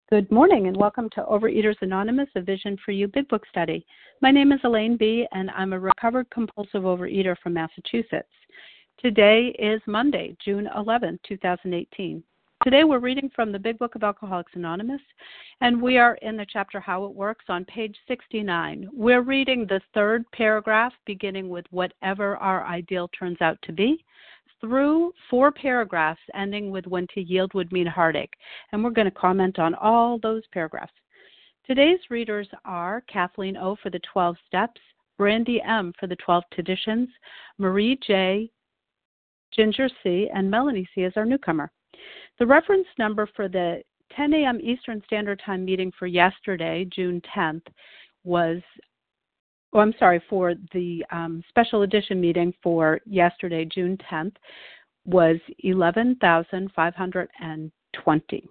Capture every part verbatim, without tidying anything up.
Good morning and welcome to Overeaters Anonymous, a Vision for You Big Book Study. My name is Elaine B. and I'm a recovered compulsive overeater from Massachusetts. Today is Monday, June eleventh, twenty eighteen. Today we're reading from the Big Book of Alcoholics Anonymous, and we are in the chapter How It Works on page sixty-nine. We're reading the third paragraph beginning with whatever our ideal turns out to be, through four paragraphs ending with when to yield would mean heartache. And we're going to comment on all those paragraphs. Today's readers are Kathleen O. for the twelve steps, Brandy M. for the twelve traditions, Marie J., Ginger C., and Melanie C. as our newcomer. The reference number for the ten a.m. Eastern Standard Time meeting for yesterday, June tenth, was Oh, I'm sorry, for the um, special edition meeting for yesterday, June tenth, was eleven thousand five hundred twenty.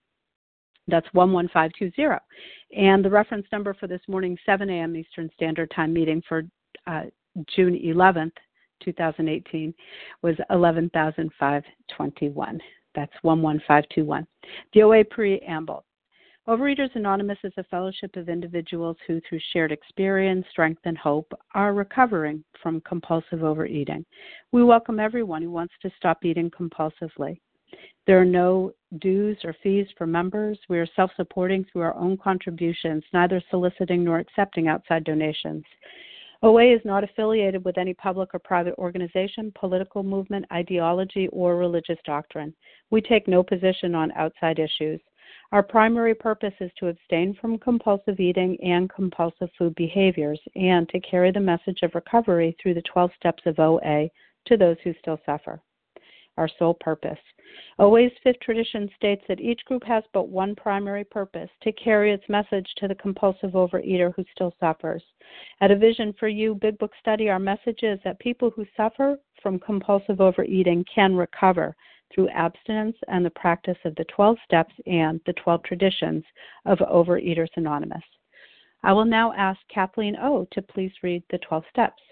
That's one one five two zero. And the reference number for this morning's seven a.m. Eastern Standard Time meeting for uh, June eleventh, twenty eighteen, was eleven thousand five hundred twenty-one. That's one one five two one. The O A Preamble. Overeaters Anonymous is a fellowship of individuals who, through shared experience, strength, and hope, are recovering from compulsive overeating. We welcome everyone who wants to stop eating compulsively. There are no dues or fees for members. We are self-supporting through our own contributions, neither soliciting nor accepting outside donations. O A is not affiliated with any public or private organization, political movement, ideology, or religious doctrine. We take no position on outside issues. Our primary purpose is to abstain from compulsive eating and compulsive food behaviors and to carry the message of recovery through the twelve steps of O A to those who still suffer. Our sole purpose. O A's fifth tradition states that each group has but one primary purpose, to carry its message to the compulsive overeater who still suffers. At A Vision for You Big Book Study, our message is that people who suffer from compulsive overeating can recover through abstinence and the practice of the twelve steps and the twelve traditions of Overeaters Anonymous. I will now ask Kathleen O. to please read the twelve steps.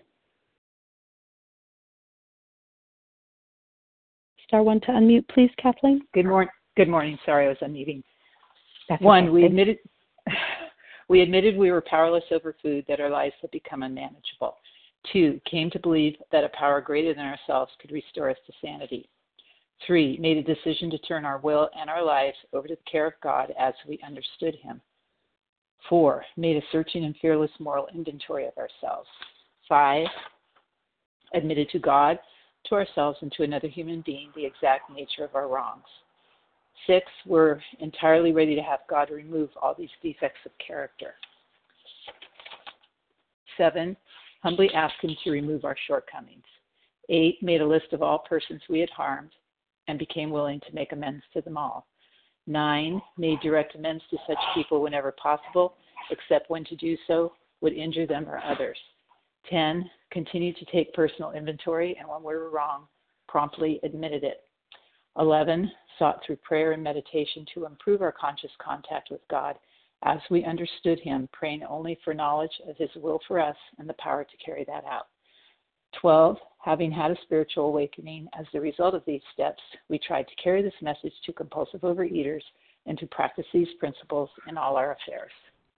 Star one to unmute, please, Kathleen. Good morning. Good morning. Sorry, I was unmuting. That's One, okay. we admitted we admitted we were powerless over food, that our lives had become unmanageable. Two, came to believe that a power greater than ourselves could restore us to sanity. Three, made a decision to turn our will and our lives over to the care of God as we understood Him. Four, made a searching and fearless moral inventory of ourselves. Five, admitted to God, to ourselves, and to another human being the exact nature of our wrongs. Six, we're entirely ready to have God remove all these defects of character. Seven, humbly asked Him to remove our shortcomings. Eight, made a list of all persons we had harmed and became willing to make amends to them all. Nine, made direct amends to such people whenever possible, except when to do so would injure them or others. Ten, continued to take personal inventory, and when we were wrong, promptly admitted it. Eleven, sought through prayer and meditation to improve our conscious contact with God as we understood Him, praying only for knowledge of His will for us and the power to carry that out. Twelve, having had a spiritual awakening as the result of these steps, we tried to carry this message to compulsive overeaters and to practice these principles in all our affairs.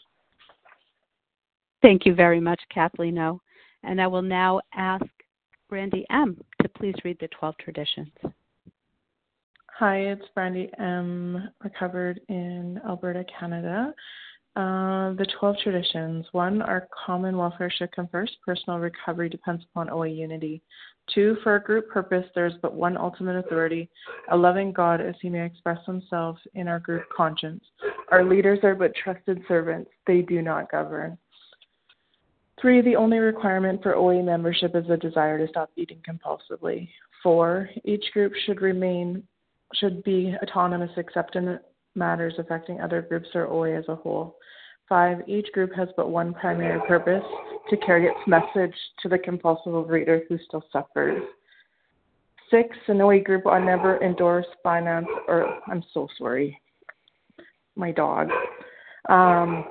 Thank you very much, Kathleen O. And I will now ask Brandy M. to please read the twelve traditions. Hi, it's Brandy M., recovered in Alberta, Canada. Uh, the twelve traditions. One, our common welfare should come first. Personal recovery depends upon O A unity. Two, for a group purpose, there is but one ultimate authority, a loving God as He may express Himself in our group conscience. Our leaders are but trusted servants. They do not govern. Three, the only requirement for O A membership is a desire to stop eating compulsively. Four, each group should remain, should be autonomous except in matters affecting other groups or O A as a whole. Five, each group has but one primary purpose, to carry its message to the compulsive overeater who still suffers. Six, an O A group will never endorse, finance, or, I'm so sorry, my dog. Um,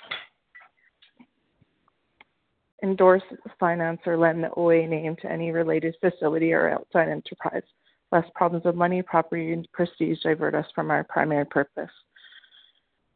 endorse, finance, or lend the O A name to any related facility or outside enterprise, lest problems of money, property, and prestige divert us from our primary purpose.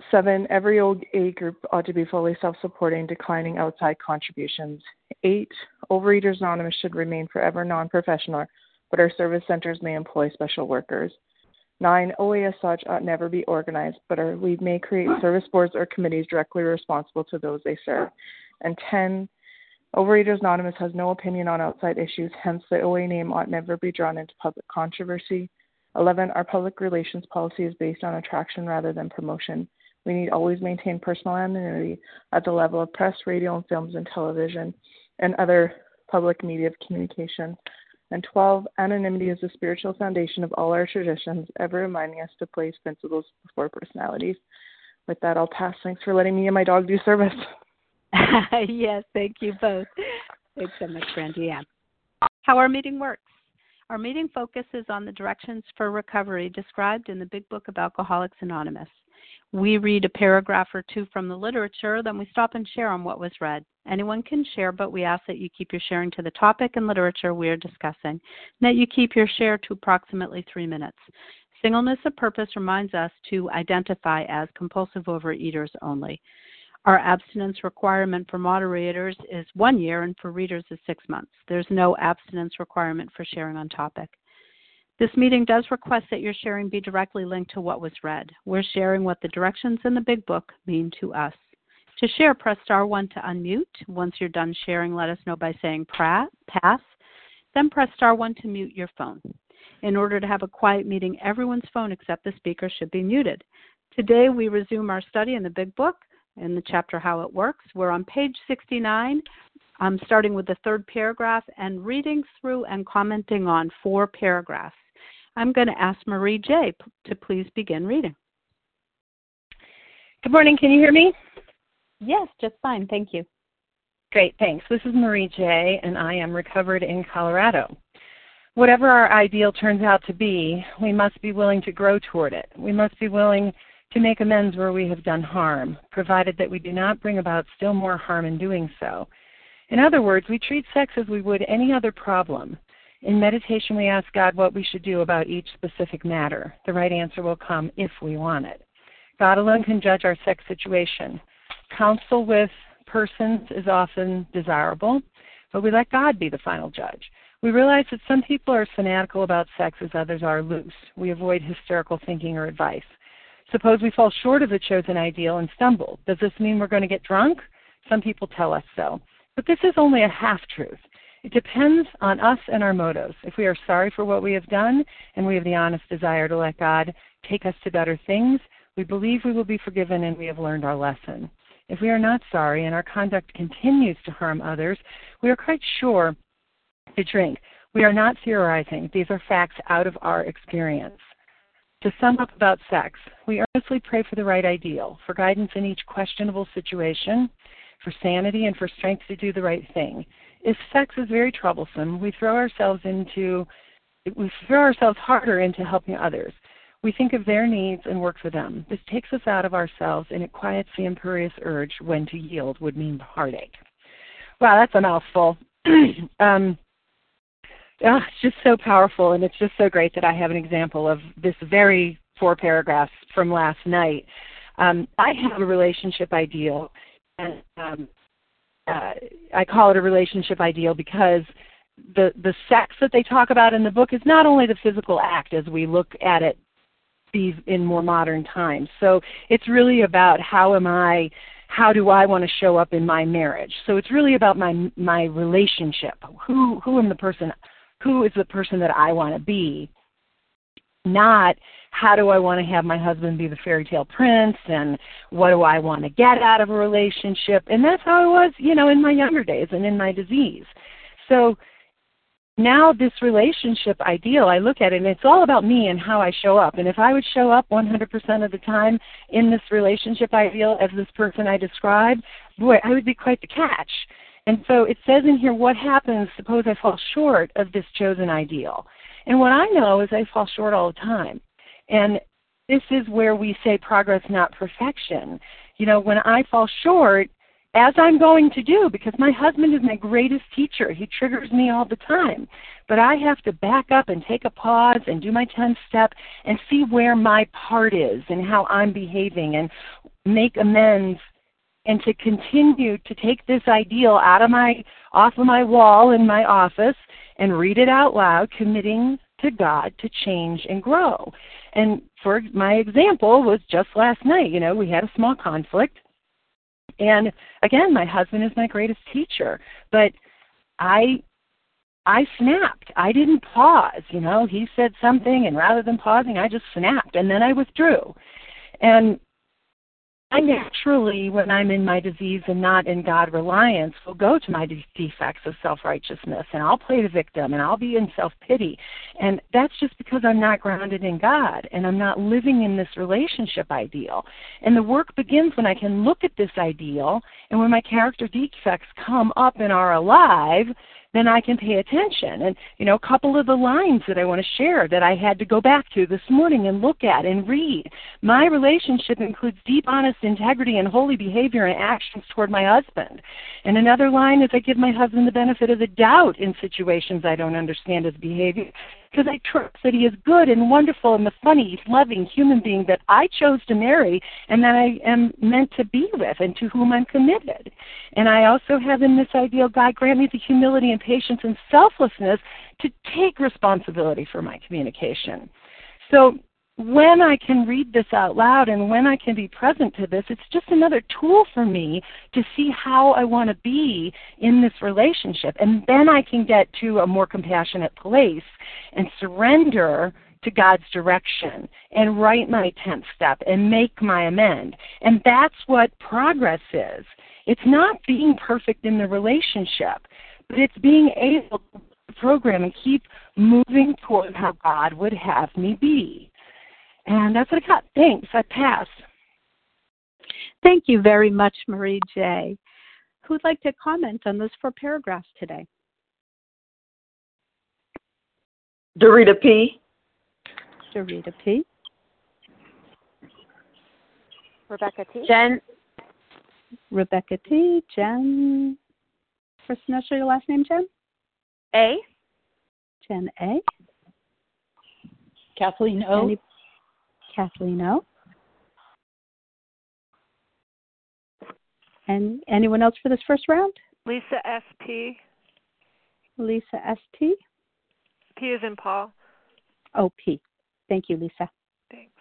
Seven, every O A group ought to be fully self-supporting, declining outside contributions. Eight, Overeaters Anonymous should remain forever non-professional, but our service centers may employ special workers. Nine, O A as such ought never be organized, but our, we may create service boards or committees directly responsible to those they serve. And ten, Overeaters Anonymous has no opinion on outside issues, hence the O A name ought never be drawn into public controversy. eleven, our public relations policy is based on attraction rather than promotion. We need always maintain personal anonymity at the level of press, radio, and films and television, and other public media of communication. And twelve, anonymity is the spiritual foundation of all our traditions, ever reminding us to place principles before personalities. With that, I'll pass. Thanks for letting me and my dog do service. Yes, thank you both. Thanks so much, Brandy. Yeah. How our meeting works. Our meeting focuses on the directions for recovery described in the Big Book of Alcoholics Anonymous. We read a paragraph or two from the literature, then we stop and share on what was read. Anyone can share, but we ask that you keep your sharing to the topic and literature we are discussing, and that you keep your share to approximately three minutes. Singleness of purpose reminds us to identify as compulsive overeaters only. Our abstinence requirement for moderators is one year and for readers is six months. There's no abstinence requirement for sharing on topic. This meeting does request that your sharing be directly linked to what was read. We're sharing what the directions in the Big Book mean to us. To share, press star one to unmute. Once you're done sharing, let us know by saying pass. Then press star one to mute your phone. In order to have a quiet meeting, everyone's phone except the speaker should be muted. Today we resume our study in the Big Book in the chapter How It Works. We're on page sixty-nine. I'm starting with the third paragraph and reading through and commenting on four paragraphs. I'm going to ask Marie J. to please begin reading. Good morning. Can you hear me? Yes, just fine. Thank you. Great. Thanks. This is Marie J., and I am recovered in Colorado. Whatever our ideal turns out to be, we must be willing to grow toward it. We must be willing to make amends where we have done harm, provided that we do not bring about still more harm in doing so. In other words, we treat sex as we would any other problem. In meditation, we ask God what we should do about each specific matter. The right answer will come if we want it. God alone can judge our sex situation. Counsel with persons is often desirable, but we let God be the final judge. We realize that some people are fanatical about sex as others are loose. We avoid hysterical thinking or advice. Suppose we fall short of the chosen ideal and stumble. Does this mean we're going to get drunk? Some people tell us so. But this is only a half-truth. It depends on us and our motives. If we are sorry for what we have done and we have the honest desire to let God take us to better things, we believe we will be forgiven and we have learned our lesson. If we are not sorry and our conduct continues to harm others, we are quite sure to drink. We are not theorizing. These are facts out of our experience. To sum up about sex, we earnestly pray for the right ideal, for guidance in each questionable situation, for sanity and for strength to do the right thing. If sex is very troublesome, we throw ourselves into, we throw ourselves harder into helping others. We think of their needs and work for them. This takes us out of ourselves, and it quiets the imperious urge when to yield would mean heartache. Wow, that's a mouthful. um, oh, it's just so powerful, and it's just so great that I have an example of this very four paragraphs from last night. Um, I have a relationship ideal, and um, uh, I call it a relationship ideal because the the sex that they talk about in the book is not only the physical act as we look at it these in more modern times. So it's really about how am I, how do I want to show up in my marriage? So it's really about my my relationship. Who who am the person? Who is the person that I want to be? Not how do I want to have my husband be the fairy tale prince and what do I want to get out of a relationship? And that's how I was, you know, in my younger days and in my disease. So now this relationship ideal, I look at it and it's all about me and how I show up. And if I would show up one hundred percent of the time in this relationship ideal as this person I described, boy, I would be quite the catch. And so it says in here, what happens, suppose I fall short of this chosen ideal. And what I know is I fall short all the time. And this is where we say progress, not perfection. You know, when I fall short, as I'm going to do, because my husband is my greatest teacher. He triggers me all the time. But I have to back up and take a pause and do my ten step and see where my part is and how I'm behaving and make amends and to continue to take this ideal out of my off of my wall in my office and read it out loud, committing to God to change and grow. And for my example was just last night, you know, we had a small conflict. And again, my husband is my greatest teacher, but I I snapped. I didn't pause, you know. He said something, and rather than pausing, I just snapped, and then I withdrew. And I naturally, when I'm in my disease and not in God reliance, will go to my de- defects of self-righteousness, and I'll play the victim, and I'll be in self-pity. And that's just because I'm not grounded in God, and I'm not living in this relationship ideal. And the work begins when I can look at this ideal, and when my character defects come up and are alive, then I can pay attention. And, you know, a couple of the lines that I want to share that I had to go back to this morning and look at and read. My relationship includes deep, honest integrity and holy behavior and actions toward my husband. And another line is I give my husband the benefit of the doubt in situations I don't understand his behavior, because I trust that he is good and wonderful and the funny, loving human being that I chose to marry and that I am meant to be with and to whom I'm committed. And I also have in this ideal, God grant me the humility and patience and selflessness to take responsibility for my communication. So when I can read this out loud and when I can be present to this, it's just another tool for me to see how I want to be in this relationship. And then I can get to a more compassionate place and surrender to God's direction and write my tenth step and make my amend. And that's what progress is. It's not being perfect in the relationship, but it's being able to program and keep moving toward how God would have me be. And that's what I got. Thanks. I pass. Thank you very much, Marie J. Who'd like to comment on those four paragraphs today? Dorita P. Dorita P. Rebecca T. Jen. Rebecca T. Jen. First initial, your last name, Jen? A. Jen A. Kathleen O. Any, Kathleen O. And anyone else for this first round? Lisa S P. Lisa S T. P is in Paul. Oh, P. Thank you, Lisa. Thanks.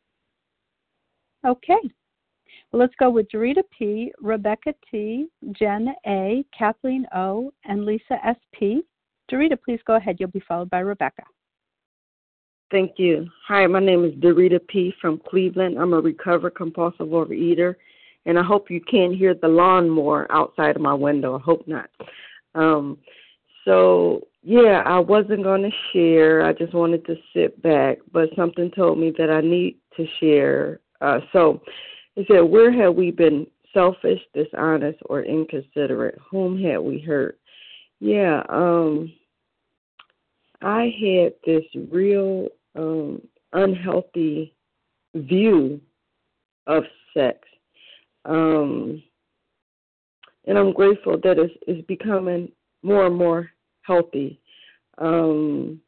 Okay. Well, let's go with Dorita P., Rebecca T., Jen A., Kathleen O., and Lisa S P. Dorita, please go ahead. You'll be followed by Rebecca. Thank you. Hi, my name is Dorita P. from Cleveland. I'm a recovered compulsive overeater, and I hope you can't hear the lawnmower outside of my window. I hope not. Um, so, yeah, I wasn't going to share. I just wanted to sit back, but something told me that I need to share. Uh, so it said, where have we been selfish, dishonest, or inconsiderate? Whom had we hurt? Yeah, um, I had this real um, unhealthy view of sex. Um, and I'm grateful that it's, it's becoming more and more healthy. Um,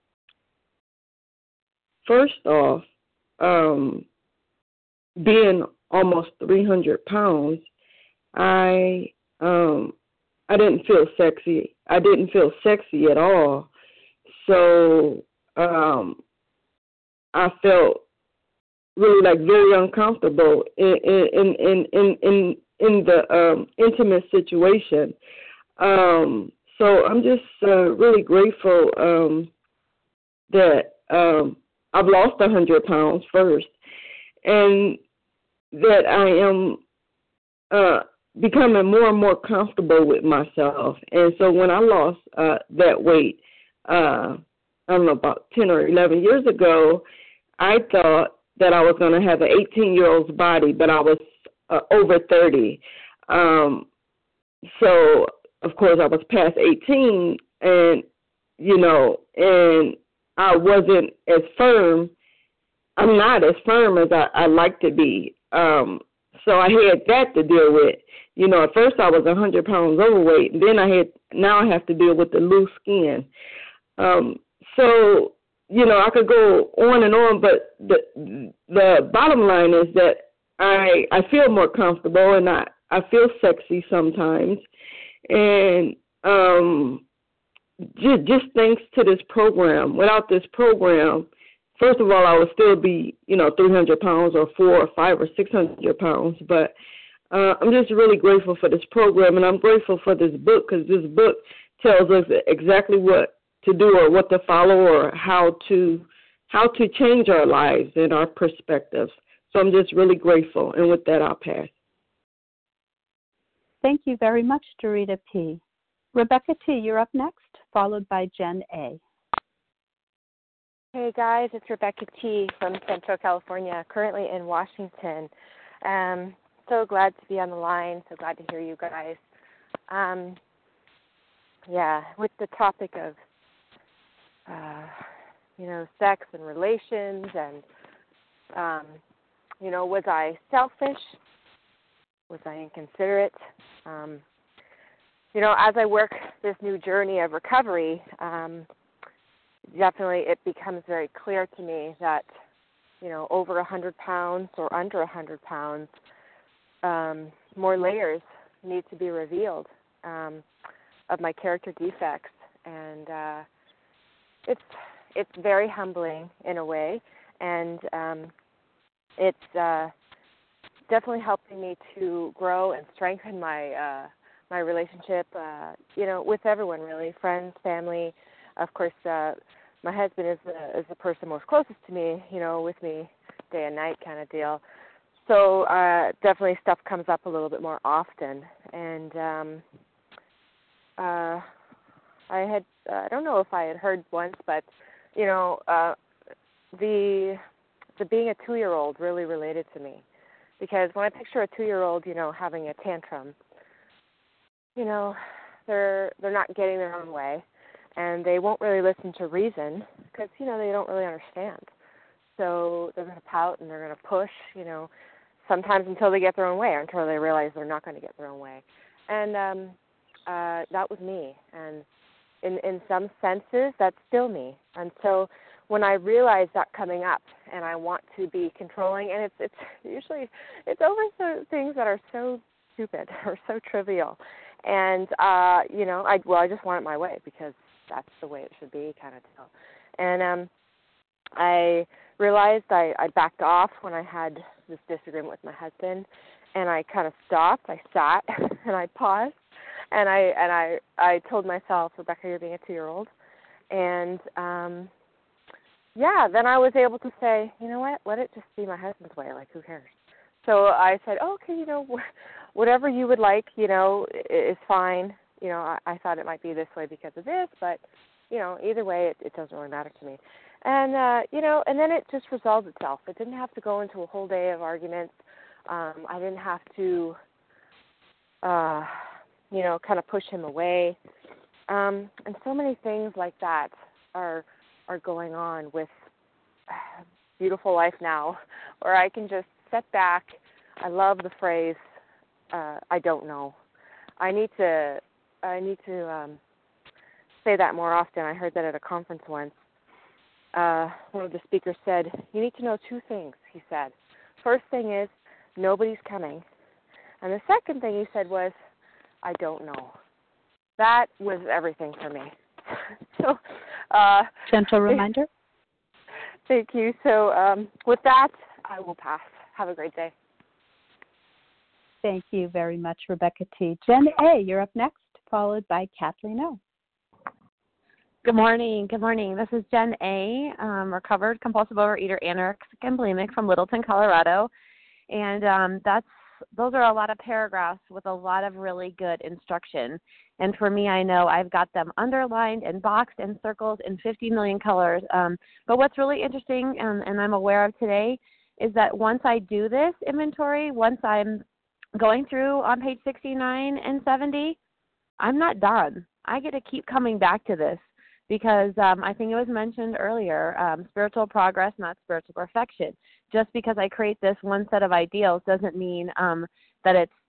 first off, um, being almost three hundred pounds, I um, I didn't feel sexy. I didn't feel sexy at all. So um, I felt really like very uncomfortable in in in in in, in the um, intimate situation. Um, so I'm just uh, really grateful um, that um, I've lost one hundred pounds first, and that I am uh, becoming more and more comfortable with myself. And so when I lost uh, that weight, uh, I don't know, about ten or eleven years ago, I thought that I was going to have an eighteen-year-old's body, but I was uh, over thirty. Um, so, of course, I was past eighteen, and, you know, and I wasn't as firm. I'm not as firm as I, I like to be. Um, so I had that to deal with. You know, at first I was one hundred pounds overweight, and then I had, now I have to deal with the loose skin. Um, so, you know, I could go on and on, but the the bottom line is that I I feel more comfortable, and I, I feel sexy sometimes. And um, just, just thanks to this program. Without this program, first of all, I would still be, you know, three hundred pounds or four or five or six hundred pounds. But uh, I'm just really grateful for this program, and I'm grateful for this book, because this book tells us exactly what to do or what to follow or how to how to change our lives and our perspectives. So I'm just really grateful. And with that, I'll pass. Thank you very much, Dorita P. Rebecca T., you're up next, followed by Jen A. Hey guys, it's Rebecca T. from Central California, currently in Washington. Um, so glad to be on the line, so glad to hear you guys. Um, yeah, with the topic of, uh, you know, sex and relations and, um, you know, was I selfish? Was I inconsiderate? Um, you know, as I work this new journey of recovery, um, definitely it becomes very clear to me that, you know, over one hundred pounds or under one hundred pounds, um, more layers need to be revealed um, of my character defects. And uh, it's it's very humbling in a way, and um, it's uh, definitely helping me to grow and strengthen my uh, my relationship, uh, you know, with everyone really, friends, family. Of course, uh, my husband is the, is the person most closest to me, you know, with me day and night kind of deal. So uh, definitely stuff comes up a little bit more often. And um, uh, I had, uh, I don't know if I had heard once, but, you know, uh, the the being a two-year-old really related to me. Because when I picture a two-year-old, you know, having a tantrum, you know, they're they're not getting their own way, and they won't really listen to reason because, you know, they don't really understand. So they're going to pout and they're going to push, you know, sometimes until they get their own way or until they realize they're not going to get their own way. And um, uh, that was me. And in in some senses, that's still me. And so when I realize that coming up and I want to be controlling, and it's it's usually it's over so, things that are so stupid or so trivial. And, uh, you know, I well, I just want it my way because that's the way it should be kind of deal. And um, I realized I, I backed off when I had this disagreement with my husband, and I kind of stopped. I sat and I paused, and I and I, I told myself, Rebecca, you're being a two-year-old. And, um, yeah, then I was able to say, you know what, let it just be my husband's way. Like, who cares? So I said, oh, okay, you know, whatever you would like, you know, is fine. You know, I, I thought it might be this way because of this, but, you know, either way, it, it doesn't really matter to me. And, uh, you know, and then it just resolved itself. It didn't have to go into a whole day of arguments. Um, I didn't have to, uh, you know, kind of push him away. Um, and so many things like that are are going on with Beautiful Life Now, where I can just sit back. I love the phrase, uh, I don't know. I need to I need to um, say that more often. I heard that at a conference once. Uh, one of the speakers said, you need to know two things, he said. First thing is, nobody's coming. And the second thing he said was, I don't know. That was everything for me. so, uh, Gentle reminder. Thank you. So um, with that, I will pass. Have a great day. Thank you very much, Rebecca T. Jen A., you're up next, followed by Kathleen O. Good morning. Good morning. This is Jen A., um, recovered compulsive overeater, anorexic, and bulimic from Littleton, Colorado. And um, that's those are a lot of paragraphs with a lot of really good instruction. And for me, I know I've got them underlined and boxed and circled in fifty million colors. Um, but what's really interesting and, and I'm aware of today is that once I do this inventory, once I'm going through on page sixty-nine and seventy, I'm not done. I get to keep coming back to this because um, I think it was mentioned earlier, um, spiritual progress, not spiritual perfection. Just because I create this one set of ideals doesn't mean um, that it's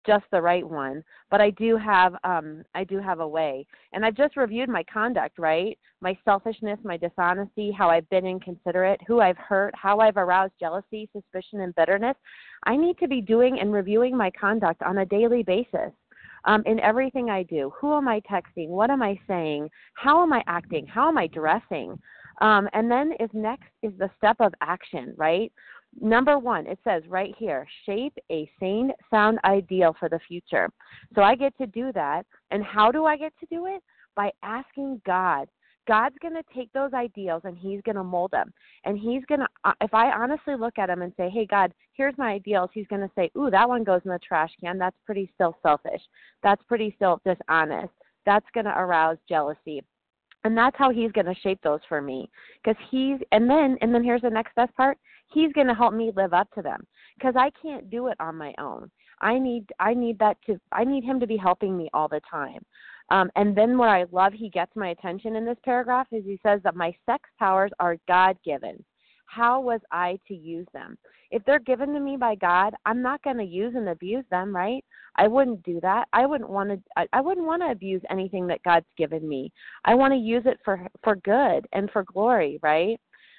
just the right one, but I do have um, I do have a way. And I've just reviewed my conduct, right? My selfishness, my dishonesty, how I've been inconsiderate, who I've hurt, how I've aroused jealousy, suspicion, and bitterness. I need to be doing and reviewing my conduct on a daily basis. Um, in everything I do. Who am I texting? What am I saying? How am I acting? How am I dressing? Um, and then is next is the step of action, right? Number one, it says right here, shape a sane, sound ideal for the future. So I get to do that. And how do I get to do it? By asking God. God's going to take those ideals and he's going to mold them. And he's going to, if I honestly look at him and say, hey, God, here's my ideals, he's going to say, ooh, that one goes in the trash can. That's pretty still selfish. That's pretty still dishonest. That's going to arouse jealousy. And that's how he's going to shape those for me. Because he's, and then, and then here's the next best part. He's going to help me live up to them. Because I can't do it on my own. I need, I need that to, I need him to be helping me all the time. Um, and then what I love, he gets my attention in this paragraph, is he says that my sex powers are God-given. How was I to use them? If they're given to me by God, I'm not going to use and abuse them, right? I wouldn't do that. I wouldn't want to. I, I wouldn't want to abuse anything that God's given me. I want to use it for for good and for glory, right?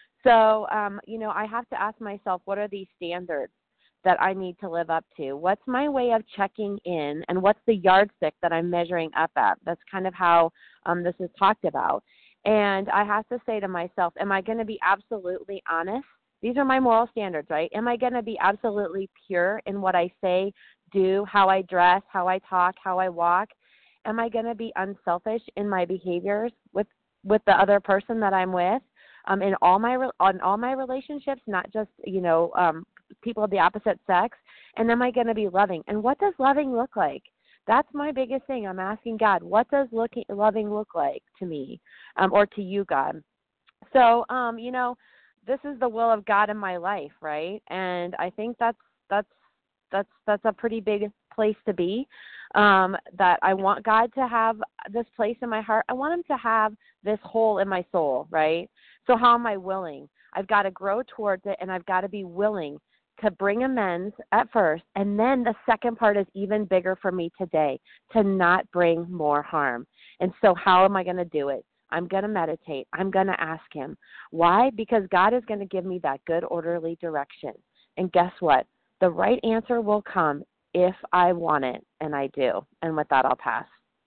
So, um, you know, I have to ask myself, what are these standards that I need to live up to? What's my way of checking in, and what's the yardstick that I'm measuring up at? That's kind of how um, this is talked about. And I have to say to myself, am I going to be absolutely honest? These are my moral standards, right? Am I going to be absolutely pure in what I say, do, how I dress, how I talk, how I walk? Am I going to be unselfish in my behaviors with, with the other person that I'm with? Um, in all my on all my relationships, not just, you know, um, people of the opposite sex? And am I going to be loving? And what does loving look like? That's my biggest thing. I'm asking God, what does looking, loving look like to me, um, or to you, God? So, um, you know, this is the will of God in my life, right? And I think that's that's that's that's a pretty big place to be. Um, that I want God to have this place in my heart. I want him to have this hole in my soul, right? So how am I willing? I've got to grow towards it, and I've got to be willing to bring amends at first. And then the second part is even bigger for me today, to not bring more harm. And so how am I going to do it? I'm going to meditate. I'm going to ask him. Why? Because God is going to give me that good, orderly direction. And guess what? The right answer will come if I want it, and I do. And with that, I'll pass.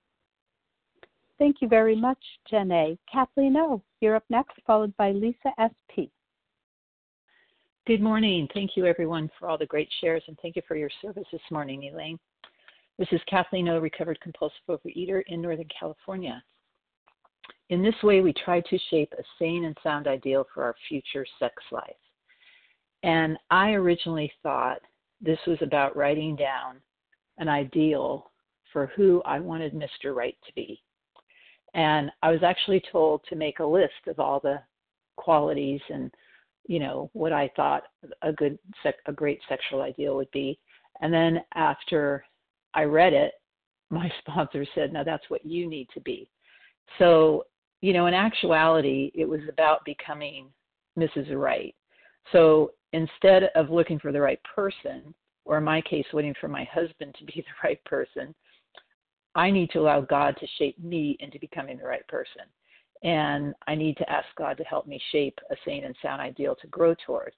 Thank you very much, Jen A. Kathleen O., you're up next, followed by Lisa S P. Good morning. Thank you, everyone, for all the great shares, and thank you for your service this morning, Elaine. This is Kathleen O., recovered compulsive overeater in Northern California. In this way, we try to shape a sane and sound ideal for our future sex life. And I originally thought this was about writing down an ideal for who I wanted Mister Right to be. And I was actually told to make a list of all the qualities and, you know, what I thought a good, a great sexual ideal would be. And then after I read it, my sponsor said, no, that's what you need to be. So, you know, in actuality, it was about becoming Missus Right. So instead of looking for the right person, or in my case, waiting for my husband to be the right person, I need to allow God to shape me into becoming the right person. And I need to ask God to help me shape a sane and sound ideal to grow toward.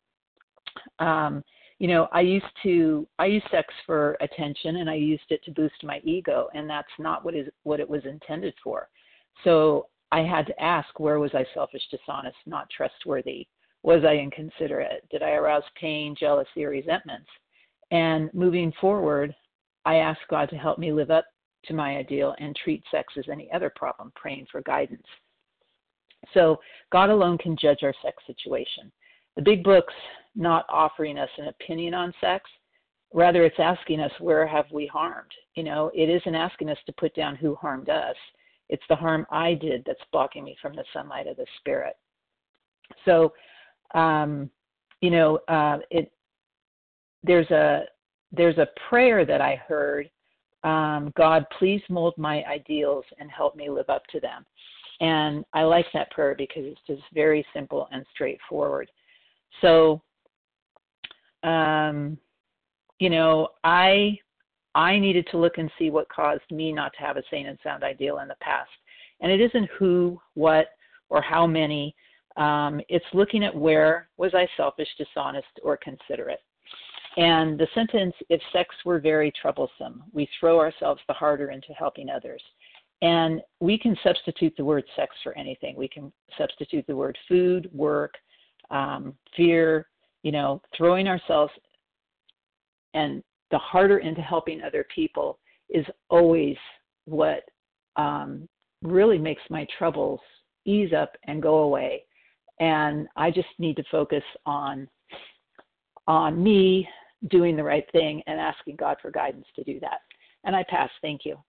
Um, you know, I used to, I used sex for attention, and I used it to boost my ego, and that's not what is what it was intended for. So I had to ask, where was I selfish, dishonest, not trustworthy? Was I inconsiderate? Did I arouse pain, jealousy, or resentments? And moving forward, I asked God to help me live up to my ideal and treat sex as any other problem, praying for guidance. So God alone can judge our sex situation. The big book's not offering us an opinion on sex. Rather, it's asking us, where have we harmed? You know, it isn't asking us to put down who harmed us. It's the harm I did that's blocking me from the sunlight of the Spirit. So, um, you know, uh, it there's a there's a prayer that I heard. Um, God, please mold my ideals and help me live up to them. And I like that prayer because it's just very simple and straightforward. So, um, you know, I I needed to look and see what caused me not to have a sane and sound ideal in the past. And it isn't who, what, or how many. Um, it's looking at where was I selfish, dishonest, or considerate. And the sentence, if sex were very troublesome, we throw ourselves the harder into helping others. And we can substitute the word sex for anything. We can substitute the word food, work, um, fear, you know, throwing ourselves and the harder into helping other people is always what um, really makes my troubles ease up and go away. And I just need to focus on on me doing the right thing and asking God for guidance to do that. And I pass. Thank you.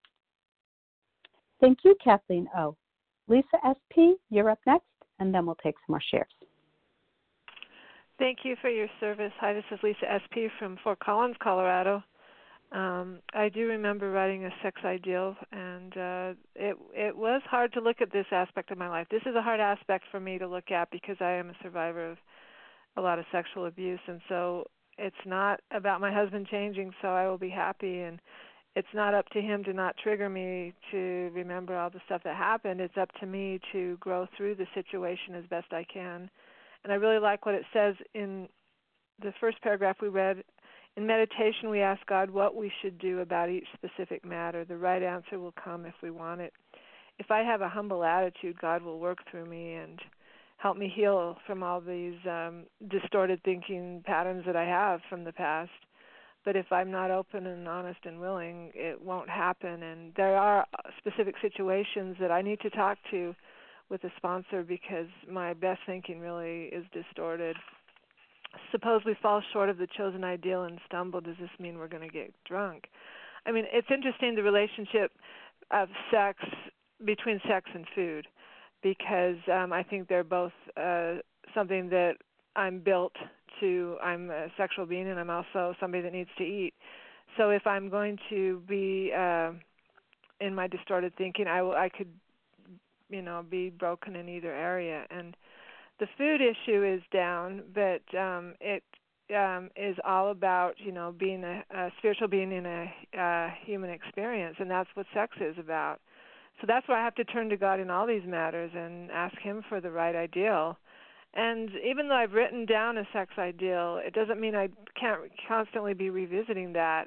Thank you, Kathleen O. Lisa S P, you're up next, and then we'll take some more shares. Thank you for your service. Hi, this is Lisa S P from Fort Collins, Colorado. Um, I do remember writing a sex ideal, and uh, it it was hard to look at this aspect of my life. This is a hard aspect for me to look at because I am a survivor of a lot of sexual abuse, and so it's not about my husband changing, so I will be happy, and it's not up to him to not trigger me to remember all the stuff that happened. It's up to me to grow through the situation as best I can. And I really like what it says in the first paragraph we read. In meditation, we ask God what we should do about each specific matter. The right answer will come if we want it. If I have a humble attitude, God will work through me and help me heal from all these um, distorted thinking patterns that I have from the past. But if I'm not open and honest and willing, it won't happen. And there are specific situations that I need to talk to with a sponsor because my best thinking really is distorted. Suppose we fall short of the chosen ideal and stumble. Does this mean we're going to get drunk? I mean, it's interesting, the relationship of sex, between sex and food, because um, I think they're both uh, something that I'm built to. I'm a sexual being, and I'm also somebody that needs to eat. So if I'm going to be uh, in my distorted thinking, I, will, I could, you know, be broken in either area. And the food issue is down, but um, it um, is all about, you know, being a, a spiritual being in a uh, human experience, and that's what sex is about. So that's why I have to turn to God in all these matters and ask Him for the right ideal. And even though I've written down a sex ideal, it doesn't mean I can't constantly be revisiting that.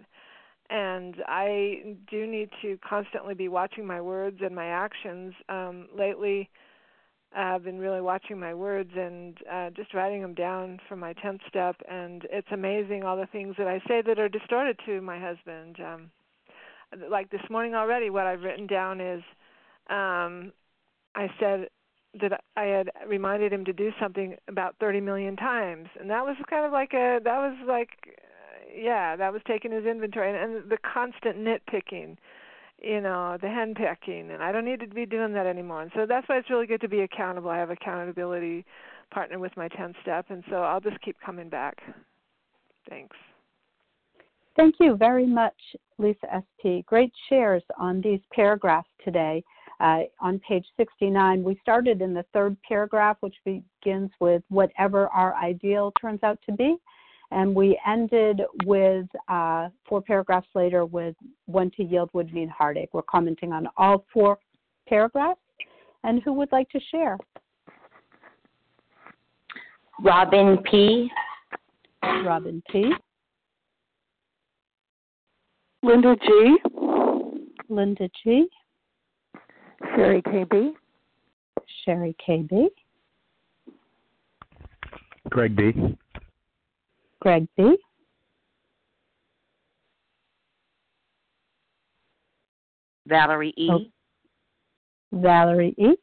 And I do need to constantly be watching my words and my actions. Um, lately, I've been really watching my words and uh, just writing them down for my tenth step. And it's amazing all the things that I say that are distorted to my husband. Um, like this morning already, what I've written down is um, I said that I had reminded him to do something about thirty million times. And that was kind of like a, that was like, uh, yeah, that was taking his inventory. And, and the constant nitpicking, you know, the henpecking, and I don't need to be doing that anymore. And so that's why it's really good to be accountable. I have an accountability partner with my tenth step, and so I'll just keep coming back. Thanks. Thank you very much, Lisa S P. Great shares on these paragraphs today. Uh, on page sixty-nine, we started in the third paragraph, which begins with whatever our ideal turns out to be. And we ended with uh, four paragraphs later with when to yield would mean heartache. We're commenting on all four paragraphs. And who would like to share? Robin P. Robin P. Linda G. Linda G. Sherry K B. Sherry K B. Greg B. Greg B. Valerie E. Oh. Valerie E.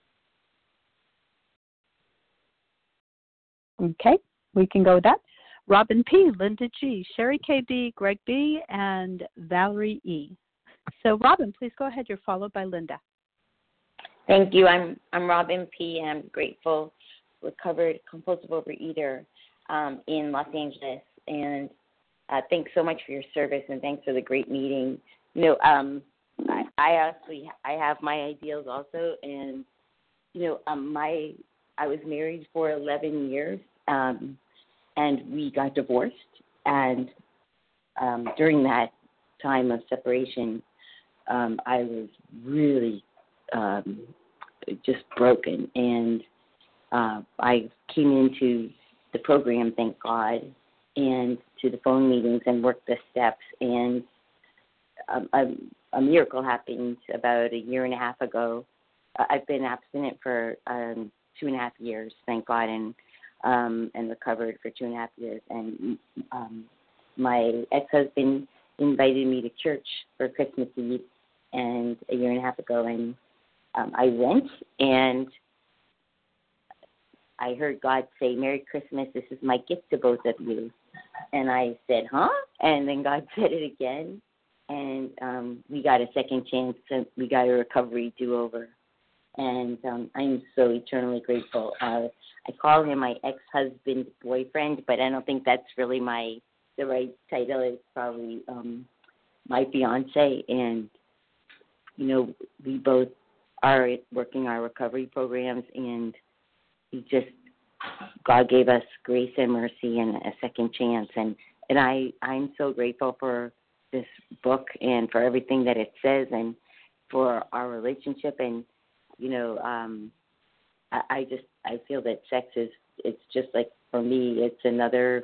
Okay, we can go with that. Robin P., Linda G., Sherry K B., Greg B., and Valerie E. So, Robin, please go ahead. You're followed by Linda. Thank you. I'm I'm Robin P. and I'm grateful, recovered compulsive overeater um, in Los Angeles. And uh, thanks so much for your service, and thanks for the great meeting. You know, um, I, I actually I have my ideals also, and you know, um, my I was married for eleven years, um, and we got divorced. And um, during that time of separation, um, I was really um, just broken. And uh, I came into the program, thank God, and to the phone meetings and worked the steps. And um, a, a miracle happened about a year and a half ago. I've been abstinent for um, two and a half years, thank God, and um, and recovered for two and a half years. And um, my ex-husband invited me to church for Christmas Eve, and a year and a half ago, and um, I went, and I heard God say, "Merry Christmas, this is my gift to both of you." And I said, huh? And then God said it again, and um, we got a second chance, and we got a recovery do-over. And um, I'm so eternally grateful. Uh, I call him my ex-husband's boyfriend, but I don't think that's really my the right title. It's probably um, my fiance, and you know, we both are working our recovery programs, and we just God gave us grace and mercy and a second chance, and and I I'm so grateful for this book and for everything that it says, and for our relationship. And you know, um, I, I just I feel that sex is it's just like, for me, it's another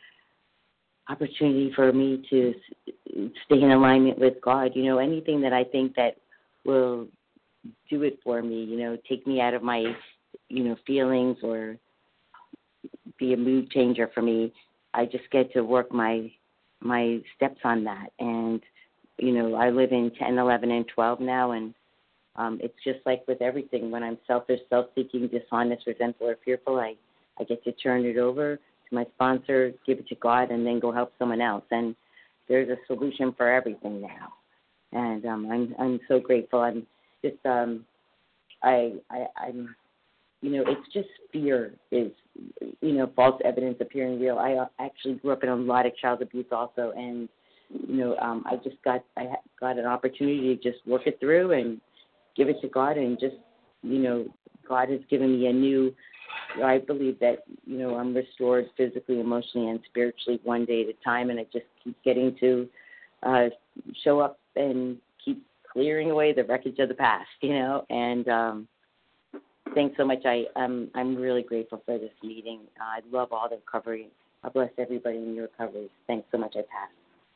opportunity for me to stay in alignment with God. You know, anything that I think that will do it for me, you know, take me out of my, you know, feelings or be a mood changer for me, I just get to work my my steps on that. And, you know, I live in ten, eleven, and twelve now, and um, it's just like with everything. When I'm selfish, self-seeking, dishonest, resentful, or fearful, I, I get to turn it over to my sponsor, give it to God, and then go help someone else. And there's a solution for everything now. And um, I'm I'm so grateful. I'm just um, I, I I'm you know, it's just fear is, you know, false evidence appearing real. I actually grew up in a lot of child abuse also, and you know, um, I just got I got an opportunity to just work it through and give it to God, and just, you know, God has given me a new. I believe that, you know, I'm restored physically, emotionally, and spiritually one day at a time, and I just keep getting to uh, show up and keep clearing away the wreckage of the past, you know. And um, thanks so much. I I'm I'm really grateful for this meeting. Uh, I love all the recovery. God bless everybody in your recovery. Thanks so much. I pass.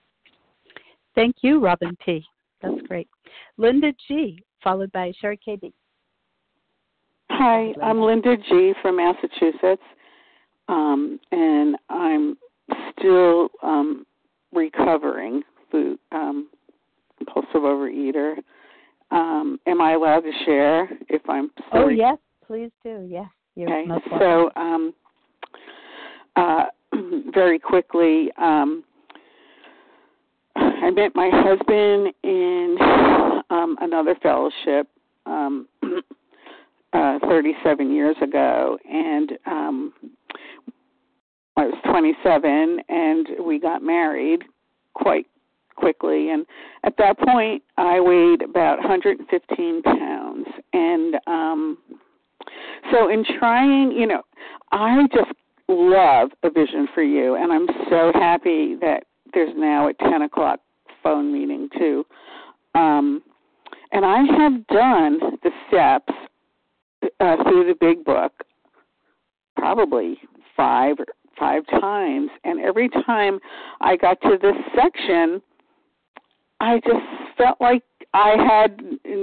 Thank you, Robin P. That's great. Linda G., followed by Sherry K B. Hi, I'm Linda G. from Massachusetts, um, and I'm still um, recovering food, um, compulsive overeater. Um, am I allowed to share if I'm still? Oh, yes, please do. Yes. You're okay. most So, um, uh, very quickly, um, I met my husband in um, another fellowship um, uh, thirty-seven years ago, and um, I was twenty-seven, and we got married quite quickly. And at that point, I weighed about one hundred fifteen pounds. And um, so in trying, you know, I just love A Vision for You, and I'm so happy that there's now a ten o'clock phone meeting too. Um, and I have done the steps uh, through the big book probably five five times, and every time I got to this section, I just felt like I had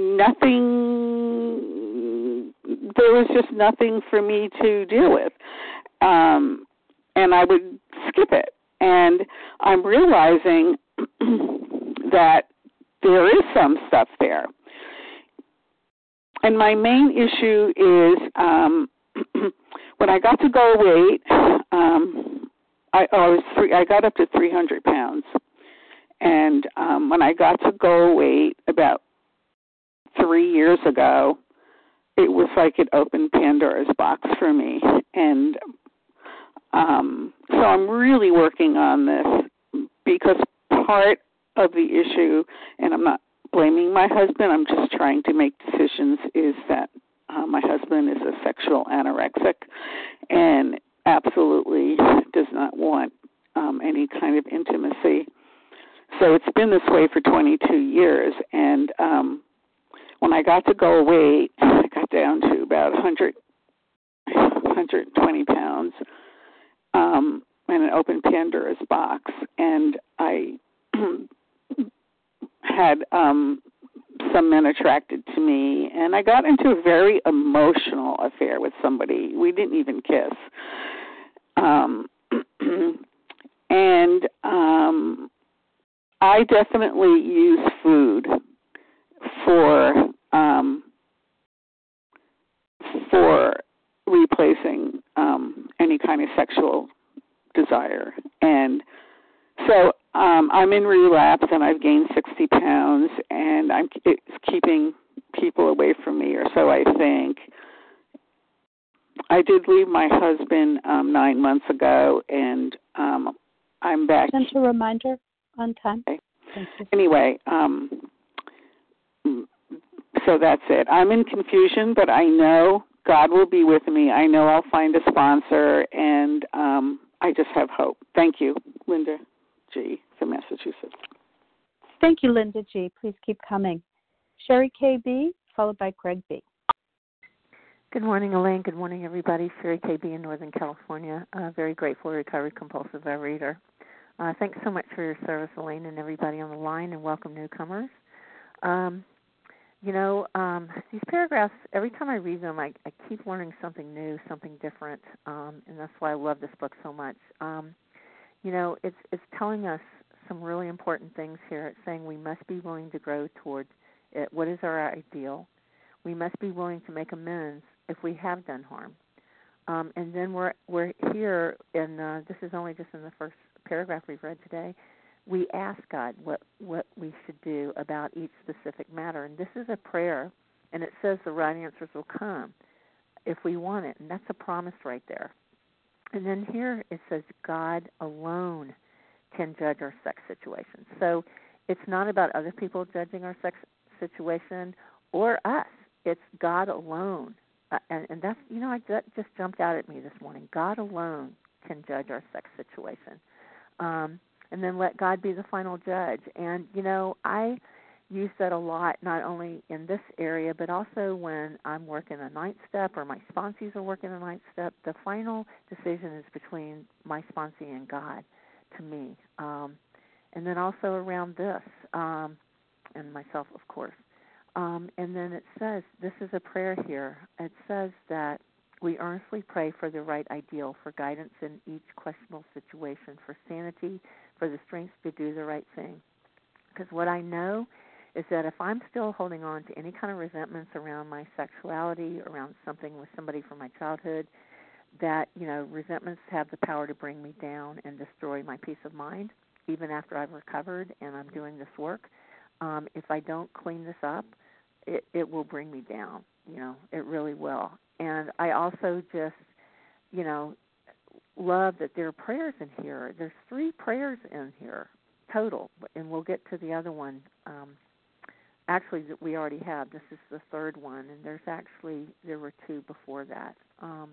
nothing. There was just nothing for me to deal with, um, and I would skip it. And I'm realizing that there is some stuff there. And my main issue is um, when I got to go weight, um, I, I was three, I got up to three hundred pounds. And um, when I got to go weight about three years ago, it was like it opened Pandora's box for me. And um, so I'm really working on this, because part of the issue, and I'm not blaming my husband, I'm just trying to make decisions, is that uh, my husband is a sexual anorexic and absolutely does not want um, any kind of intimacy. So it's been this way for twenty-two years. And um, when I got to go away, I got down to about one hundred, one hundred twenty pounds um, and an open Pandora's box. And I had um, some men attracted to me, and I got into a very emotional affair with somebody. We didn't even kiss. Um, and um, I definitely use food for um, for replacing um, any kind of sexual desire. And so um, I'm in relapse, and I've gained sixty pounds, and I'm it's keeping people away from me, or so I think. I did leave my husband um, nine months ago, and um, I'm back. Gentle reminder on time. Okay. Thank you. Anyway, um, so that's it. I'm in confusion, but I know God will be with me. I know I'll find a sponsor, and um, I just have hope. Thank you, Linda G. from Massachusetts. Thank you, Linda G. Please keep coming. Sherry K B, followed by Greg B. Good morning, Elaine. Good morning, everybody. Sherry K B in Northern California. Uh, very grateful, recovered compulsive overeater. Uh, thanks so much for your service, Elaine, and everybody on the line, and welcome newcomers. Um, you know, um, these paragraphs, every time I read them, I, I keep learning something new, something different, um, and that's why I love this book so much. Um, you know, it's it's telling us some really important things here. It's saying we must be willing to grow toward it. What is our ideal? We must be willing to make amends if we have done harm. Um, and then we're we're here, and uh, this is only just in the first paragraph we've read today. We ask God what, what we should do about each specific matter. And this is a prayer, and it says the right answers will come if we want it. And that's a promise right there. And then here it says God alone can judge our sex situation. So it's not about other people judging our sex situation or us. It's God alone. Uh, and, and that's, you know, I, that just jumped out at me this morning. God alone can judge our sex situation. Um, and then let God be the final judge. And, you know, I use that a lot, not only in this area, but also when I'm working a ninth step or my sponsees are working a ninth step. The final decision is between my sponsee and God to me. Um, and then also around this, um, and myself, of course. Um, and then it says, this is a prayer here. It says that we earnestly pray for the right ideal, for guidance in each questionable situation, for sanity, for the strength to do the right thing. Because what I know is that if I'm still holding on to any kind of resentments around my sexuality, around something with somebody from my childhood, that, you know, resentments have the power to bring me down and destroy my peace of mind, even after I've recovered and I'm doing this work. Um, if I don't clean this up, it, it will bring me down. You know, it really will. And I also just, you know, love that there are prayers in here. There's three prayers in here total, and we'll get to the other one. Um, actually, that we already have. This is the third one, and there's actually, there were two before that. Um,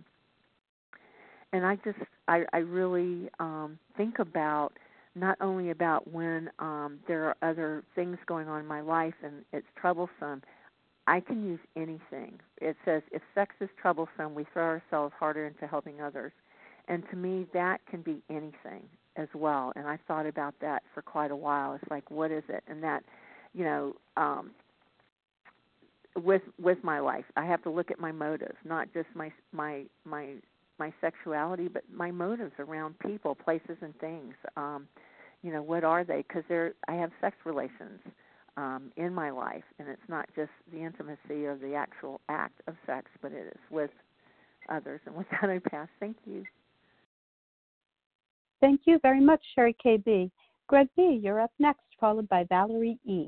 and I just, I, I really um, think about not only about when um, there are other things going on in my life and it's troublesome, I can use anything. It says, if sex is troublesome, we throw ourselves harder into helping others. And to me, that can be anything as well. And I thought about that for quite a while. It's like, what is it? And that, you know, um, with with my life, I have to look at my motives, not just my my my my sexuality, but my motives around people, places, and things. Um, you know, what are they? Because they're I have sex relations um, in my life, and it's not just the intimacy or the actual act of sex, but it is with others. And with that, I pass. Thank you. Thank you very much, Sherry K B. Greg B., you're up next, followed by Valerie E.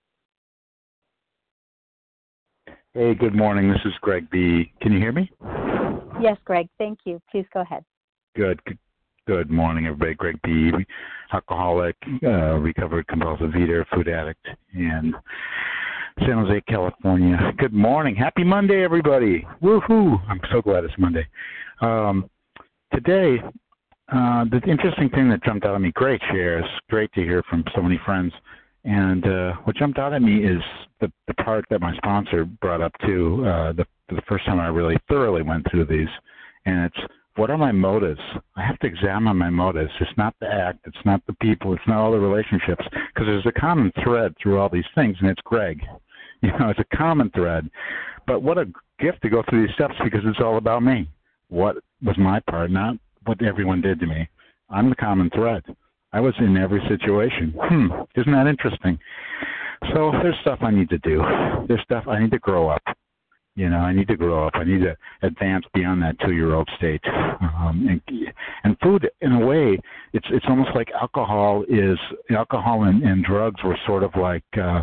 Hey, good morning. This is Greg B. Can you hear me? Yes, Greg. Thank you. Please go ahead. Good. Good morning, everybody. Greg B., alcoholic, uh, recovered compulsive eater, food addict, in San Jose, California. Good morning. Happy Monday, everybody. Woohoo. I'm so glad it's Monday. Um, today, uh, the interesting thing that jumped out at me, great shares, great to hear from so many friends. And uh, what jumped out at me is the, the part that my sponsor brought up too, uh, the, the first time I really thoroughly went through these. And it's, what are my motives? I have to examine my motives. It's not the act. It's not the people. It's not all the relationships. Because there's a common thread through all these things, and it's Greg. You know, it's a common thread. But what a gift to go through these steps because it's all about me. What was my part, not what everyone did to me. I'm the common thread. I was in every situation. Hmm, isn't that interesting? So there's stuff I need to do. There's stuff I need to grow up. You know, I need to grow up. I need to advance beyond that two-year-old state. Um, and, and food, in a way, it's it's almost like alcohol is alcohol and, and drugs were sort of like, uh,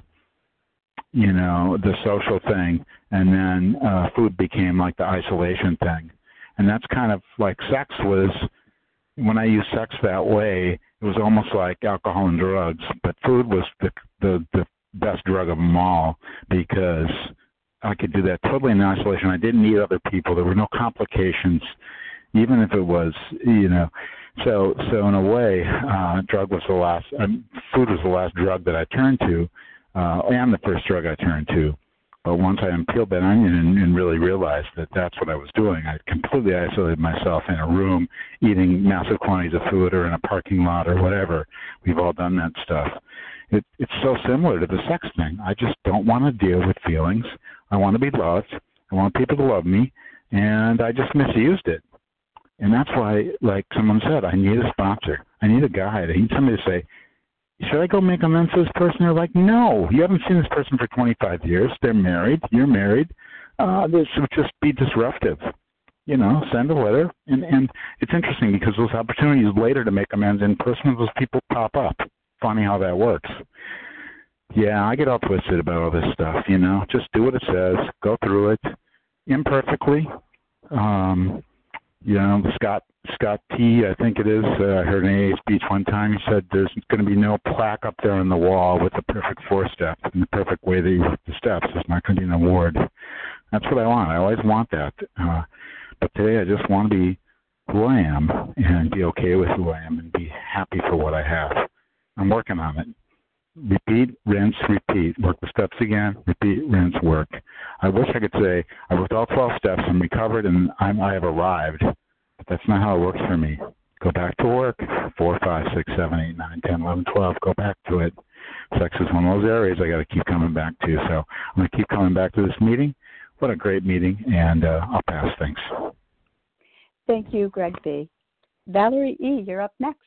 you know, the social thing, and then uh, food became like the isolation thing. And that's kind of like sex was. When I use sex that way, it was almost like alcohol and drugs, but food was the the, the best drug of them all because I could do that totally in isolation. I didn't need other people. There were no complications, even if it was, you know. So, so in a way, uh, drug was the last. Um, food was the last drug that I turned to, uh, and the first drug I turned to. But once I peeled that onion and, and really realized that that's what I was doing, I completely isolated myself in a room, eating massive quantities of food, or in a parking lot, or whatever. We've all done that stuff. It, it's so similar to the sex thing. I just don't want to deal with feelings. I want to be loved. I want people to love me, and I just misused it. And that's why, like someone said, I need a sponsor. I need a guide. I need somebody to say, should I go make amends to this person? They're like, no, you haven't seen this person for twenty-five years. They're married. You're married. Uh, this would just be disruptive. You know, send a letter. And, and it's interesting because those opportunities later to make amends in person, those people pop up. Funny how that works. Yeah, I get all twisted about all this stuff, you know. Just do what it says. Go through it imperfectly. Um, you know, Scott Scott T, I think it is, uh, I heard an A A speech one time. He said there's going to be no plaque up there on the wall with the perfect four steps and the perfect way that you work the steps. There's not going to be an award. That's what I want. I always want that. Uh, but today I just want to be who I am and be okay with who I am and be happy for what I have. I'm working on it. Repeat, rinse, repeat. Work the steps again. Repeat, rinse, work. I wish I could say I worked all twelve steps and recovered and I'm, I have arrived. But that's not how it works for me. Go back to work. Four, five, six, seven, eight, nine, ten, eleven, twelve. Go back to it. Sex is one of those areas I got to keep coming back to. So I'm going to keep coming back to this meeting. What a great meeting, and uh, I'll pass. Thanks. Thank you, Greg B. Valerie E., you're up next.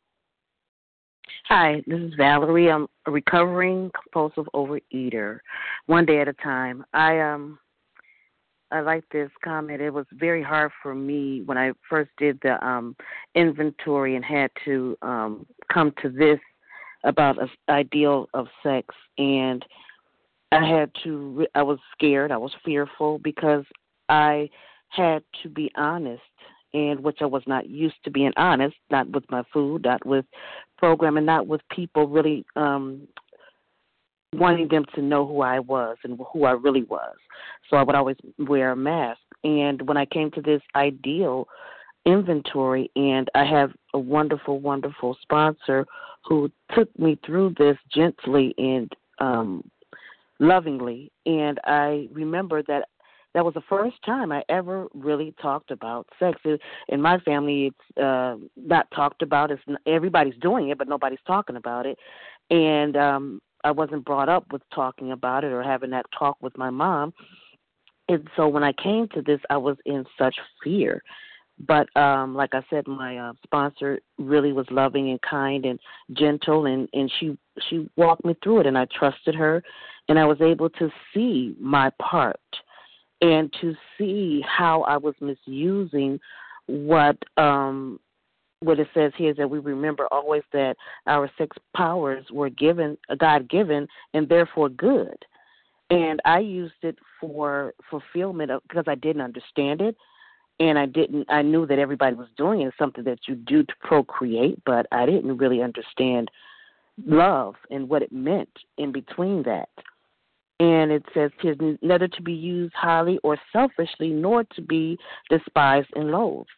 Hi, this is Valerie. I'm a recovering compulsive overeater, one day at a time. I um, I like this comment. It was very hard for me when I first did the um, inventory and had to um, come to this about an ideal of sex, and I had to. I was scared. I was fearful because I had to be honest. And which I was not used to being honest, not with my food, not with programming, not with people really um, wanting them to know who I was and who I really was. So I would always wear a mask. And when I came to this ideal inventory, and I have a wonderful, wonderful sponsor who took me through this gently and um, lovingly, and I remember that that was the first time I ever really talked about sex. In my family, it's uh, not talked about. It's everybody's doing it, but nobody's talking about it. And um, I wasn't brought up with talking about it or having that talk with my mom. And so when I came to this, I was in such fear. But um, like I said, my uh, sponsor really was loving and kind and gentle, and, and she she walked me through it, and I trusted her, and I was able to see my part. And to see how I was misusing what um, what it says here is that we remember always that our six powers were given, God-given, and therefore good. And I used it for fulfillment of, because I didn't understand it, and I didn't. I knew that everybody was doing it. It's something that you do to procreate, but I didn't really understand love and what it meant in between that. And it says here, neither to be used highly or selfishly, nor to be despised and loathed.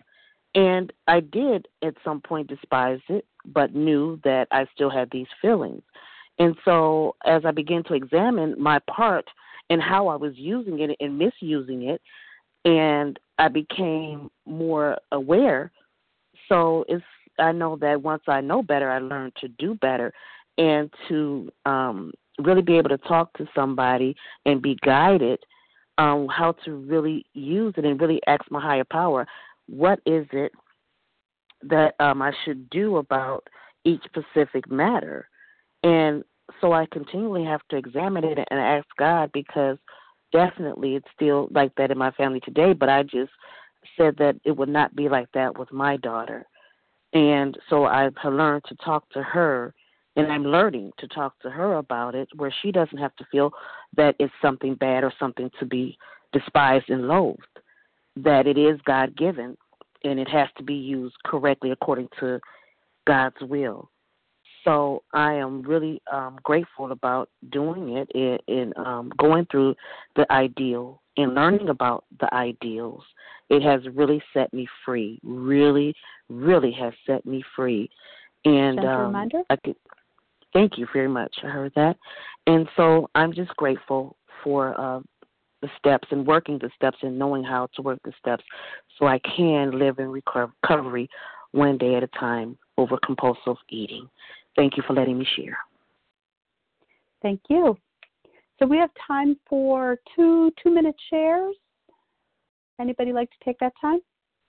And I did at some point despise it, but knew that I still had these feelings. And so as I began to examine my part and how I was using it and misusing it, and I became more aware. So it's I know that once I know better, I learned to do better and to um, really be able to talk to somebody and be guided on how to really use it and really ask my higher power, what is it that um, I should do about each specific matter? And so I continually have to examine it and ask God, because definitely it's still like that in my family today, but I just said that it would not be like that with my daughter. And so I've learned to talk to her, and I'm learning to talk to her about it where she doesn't have to feel that it's something bad or something to be despised and loathed, that it is God-given, and it has to be used correctly according to God's will. So I am really um, grateful about doing it and, and um, going through the ideal and learning about the ideals. It has really set me free, really, really has set me free. And Gentle um, reminder? I could, thank you very much. I heard that. And so I'm just grateful for uh, the steps and working the steps and knowing how to work the steps so I can live in recovery one day at a time over compulsive eating. Thank you for letting me share. Thank you. So we have time for two two-minute shares. Anybody like to take that time?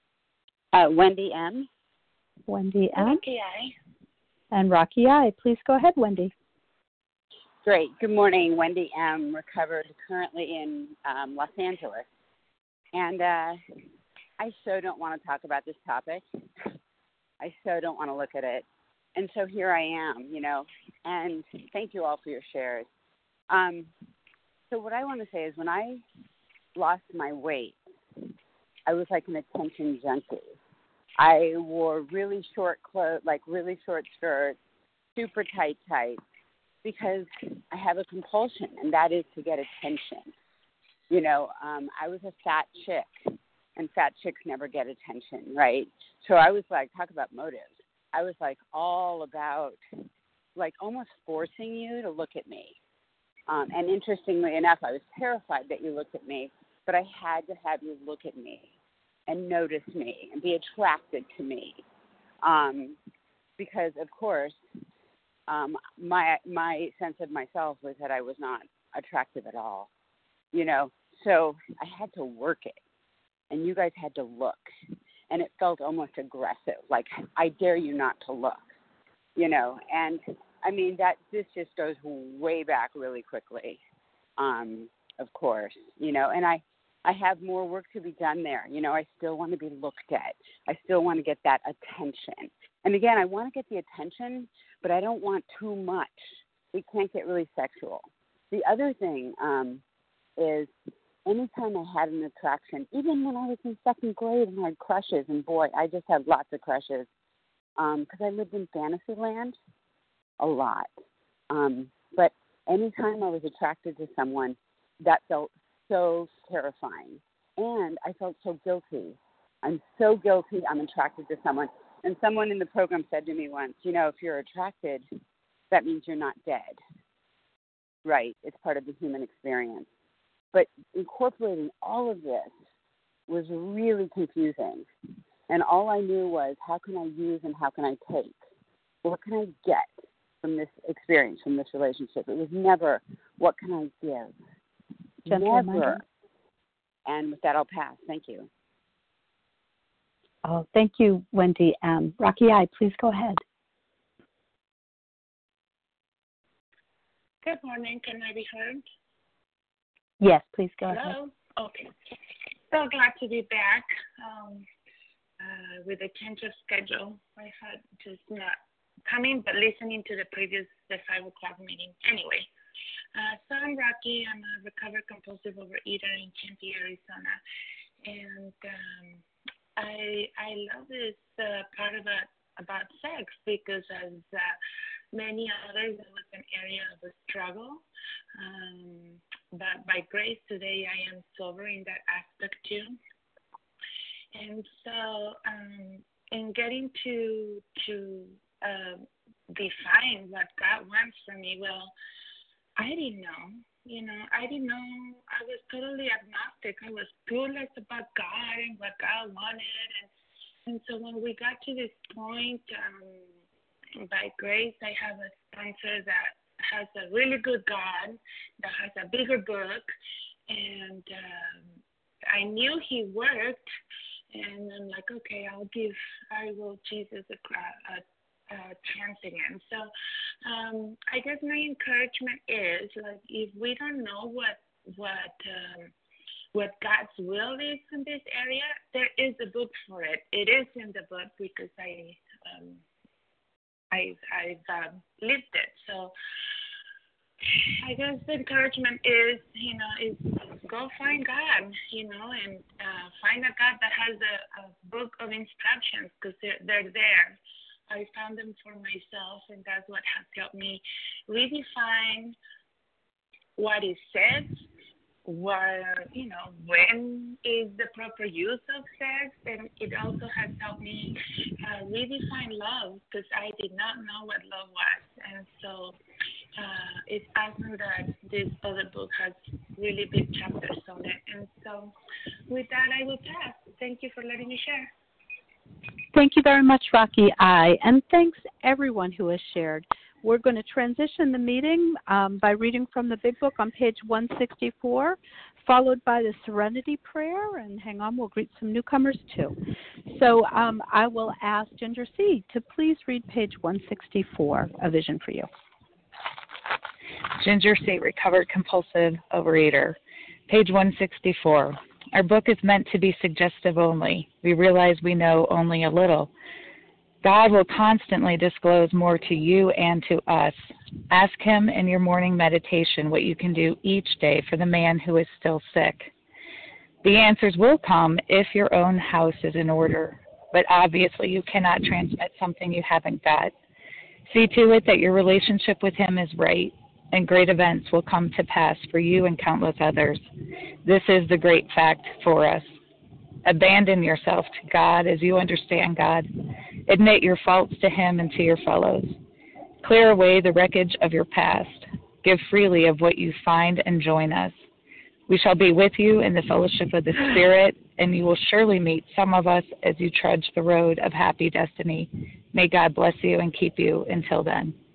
Uh, Wendy M. Wendy M. Rocky I. And Rocky I. Please go ahead, Wendy. Great. Good morning, Wendy M. Recovered currently in um, Los Angeles. And uh, I so don't want to talk about this topic. I so don't want to look at it. And so here I am, you know, and thank you all for your shares. Um, so what I want to say is when I lost my weight, I was like an attention junkie. I wore really short clothes, like really short skirts, super tight tights, because I have a compulsion, and that is to get attention. You know, um, I was a fat chick, and fat chicks never get attention, right? So I was like, talk about motives. I was like all about, like almost forcing you to look at me. Um, and interestingly enough, I was terrified that you looked at me, but I had to have you look at me and notice me and be attracted to me. Um, because, of course, um, my my sense of myself was that I was not attractive at all, you know. So I had to work it, and you guys had to look. And it felt almost aggressive, like, I dare you not to look, you know. And, I mean, that this just goes way back really quickly, um, of course, you know. And I, I have more work to be done there. You know, I still want to be looked at. I still want to get that attention. And, again, I want to get the attention, but I don't want too much. We can't get really sexual. The other thing um, is anytime I had an attraction, even when I was in second grade and I had crushes, and boy, I just had lots of crushes because um, I lived in Fantasyland a lot. Um, but anytime I was attracted to someone, that felt so terrifying. And I felt so guilty. I'm so guilty I'm attracted to someone. And someone in the program said to me once, you know, if you're attracted, that means you're not dead. Right. It's part of the human experience. But incorporating all of this was really confusing. And all I knew was, how can I use and how can I take? What can I get from this experience, from this relationship? It was never, what can I give? Gentle Never. reminder. And with that, I'll pass. Thank you. Oh, thank you, Wendy. Um, Rocky I, please go ahead. Good morning. Can I be heard? Yes, please go Hello? ahead. Okay. So glad to be back um, uh, with a change of schedule. I had just not coming, but listening to the previous, the five o'clock meeting. Anyway, uh, so I'm Rocky. I'm a recovered compulsive overeater in Tempe, Arizona. And um, I I love this uh, part of it about sex because as uh, many others, it was an area of a struggle. Um, but by grace today, I am sober in that aspect too. And so, um, in getting to to uh, define what God wants from me, well, I didn't know. You know, I didn't know. I was totally agnostic. I was clueless about God and what God wanted. And, and so when we got to this point, um, by grace, I have a sponsor that has a really good God, that has a bigger book. And um, I knew he worked. And I'm like, okay, I'll give, I will Jesus a, a, a chance again. So um, I guess my encouragement is, like, if we don't know what what um, what God's will is in this area, there is a book for it. It is in the book because I um, I I've uh, lived it. So I guess the encouragement is, you know, is go find God, you know, and uh, find a God that has a, a book of instructions, because they're, they're there. I found them for myself, and that's what has helped me redefine what is said, where, you know, when is the proper use of sex, and it also has helped me uh, redefine love, because I did not know what love was. And so uh, it's awesome that this other book has really big chapters on it. And so with that, I will pass. Thank you for letting me share. Thank you very much, Rocky I, and thanks everyone who has shared. We're going to transition the meeting um, by reading from the Big Book on page one sixty-four, followed by the Serenity Prayer. And hang on, we'll greet some newcomers too. So um, I will ask Ginger C. to please read page one sixty-four, A Vision for You. Ginger C., recovered compulsive overeater. Page one sixty-four. Our book is meant to be suggestive only. We realize we know only a little. God will constantly disclose more to you and to us. Ask him in your morning meditation what you can do each day for the man who is still sick. The answers will come if your own house is in order, but obviously you cannot transmit something you haven't got. See to it that your relationship with him is right, and great events will come to pass for you and countless others. This is the great fact for us. Abandon yourself to God as you understand God. Admit your faults to him and to your fellows. Clear away the wreckage of your past. Give freely of what you find and join us. We shall be with you in the fellowship of the Spirit, and you will surely meet some of us as you trudge the road of happy destiny. May God bless you and keep you until then.